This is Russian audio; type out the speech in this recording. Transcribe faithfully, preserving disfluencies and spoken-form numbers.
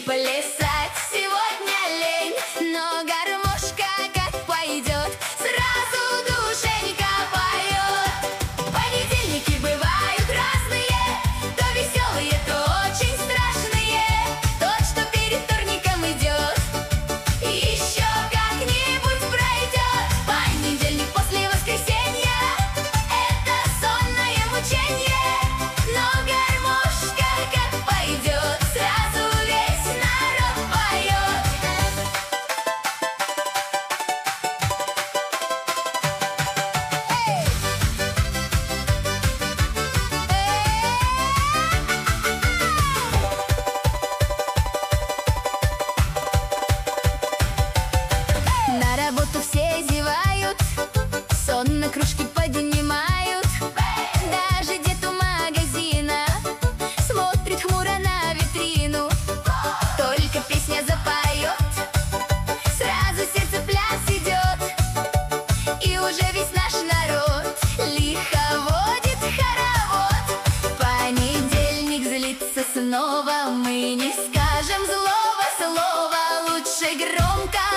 плясать сегодня лень, но гармошка как пойдет, сразу душенька поет. Понедельники бывают разные, то веселые, то очень страшные. Тот, что перед вторником идет, еще как-нибудь пройдет. Понедельник после воскресенья — это сонное мучение, но гармошка как пойдет, сразу весь народ поет. На работу все зевают, сон на кружки поднимают. Даже дед у магазина смотрит хмуро на витрину. Только песня запоет, сразу сердце в пляс идет. И уже весь наш народ лихо водит хоровод. Понедельник злится снова, мы не скажем злого слова, лучше громко